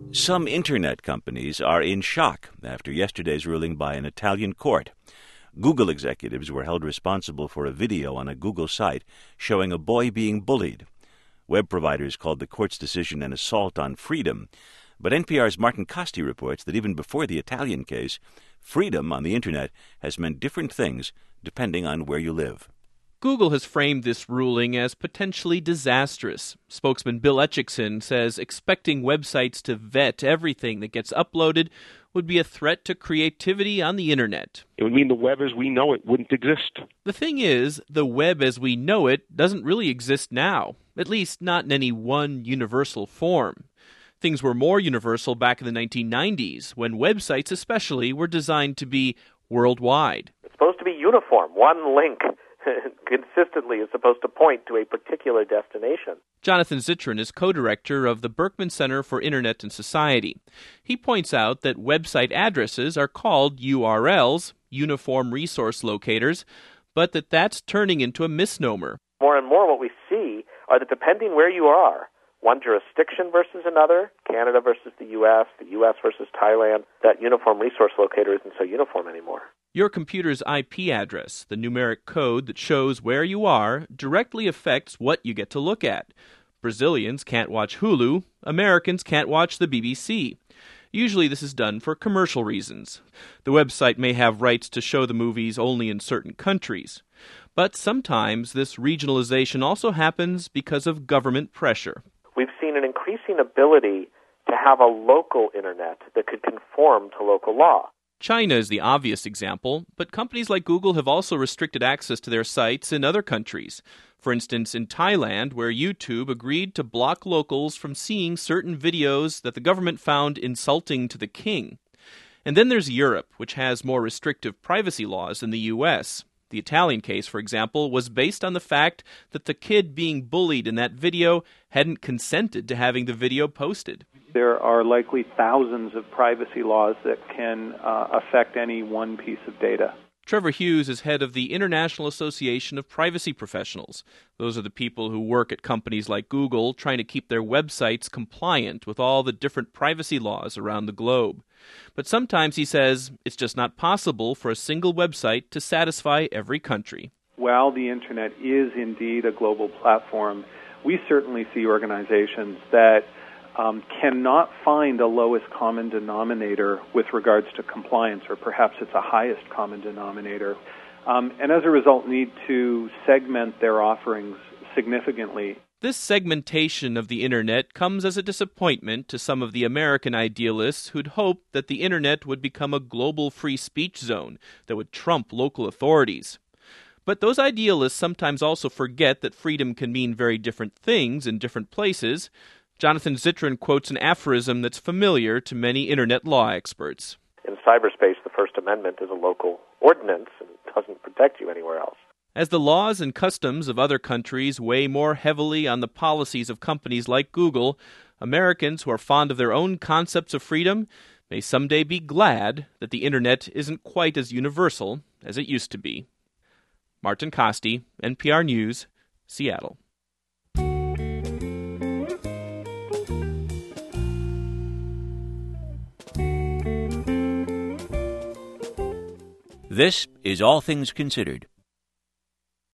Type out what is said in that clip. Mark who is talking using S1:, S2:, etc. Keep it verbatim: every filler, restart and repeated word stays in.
S1: Some internet companies are in shock after yesterday's ruling by an Italian court. Google executives were held responsible for a video on a Google site showing a boy being bullied. Web providers called the court's decision an assault on freedom. But N P R's Martin Costi reports that even before the Italian case, freedom on the internet has meant different things depending on where you live.
S2: Google has framed this ruling as potentially disastrous. Spokesman Bill Etchikson says expecting websites to vet everything that gets uploaded would be a threat to creativity on the internet.
S3: It would mean the web as we know it wouldn't exist.
S2: The thing is, the web as we know it doesn't really exist now, at least not in any one universal form. Things were more universal back in the nineteen nineties, when websites especially were designed to be worldwide.
S4: It's supposed to be uniform. One link consistently is supposed to point to a particular destination.
S2: Jonathan Zittrain is co-director of the Berkman Center for Internet and Society. He points out that website addresses are called U R Ls, Uniform Resource Locators, but that that's turning into a misnomer.
S4: More and more what we see are that depending where you are, one jurisdiction versus another, Canada versus the U S, the U S versus Thailand, that Uniform Resource Locator isn't so uniform anymore.
S2: Your computer's I P address, the numeric code that shows where you are, directly affects what you get to look at. Brazilians can't watch Hulu. Americans can't watch the B B C. Usually this is done for commercial reasons. The website may have rights to show the movies only in certain countries. But sometimes this regionalization also happens because of government pressure.
S4: We've seen an increasing ability to have a local internet that could conform to local law.
S2: China is the obvious example, but companies like Google have also restricted access to their sites in other countries. For instance, in Thailand, where YouTube agreed to block locals from seeing certain videos that the government found insulting to the king. And then there's Europe, which has more restrictive privacy laws than the U S. The Italian case, for example, was based on the fact that the kid being bullied in that video hadn't consented to having the video posted.
S5: There are likely thousands of privacy laws that can uh, affect any one piece of data.
S2: Trevor Hughes is head of the International Association of Privacy Professionals. Those are the people who work at companies like Google trying to keep their websites compliant with all the different privacy laws around the globe. But sometimes, he says, it's just not possible for a single website to satisfy every country.
S5: While the Internet is indeed a global platform, we certainly see organizations that um, cannot find a lowest common denominator with regards to compliance, or perhaps it's a highest common denominator, um, and as a result need to segment their offerings significantly.
S2: This segmentation of the Internet comes as a disappointment to some of the American idealists who'd hoped that the Internet would become a global free speech zone that would trump local authorities. But those idealists sometimes also forget that freedom can mean very different things in different places. Jonathan Zittrain quotes an aphorism that's familiar to many Internet law experts.
S4: In cyberspace, the First Amendment is a local ordinance and doesn't protect you anywhere else.
S2: As the laws and customs of other countries weigh more heavily on the policies of companies like Google, Americans who are fond of their own concepts of freedom may someday be glad that the Internet isn't quite as universal as it used to be. Martin Costi, N P R News, Seattle.
S1: This is All Things Considered.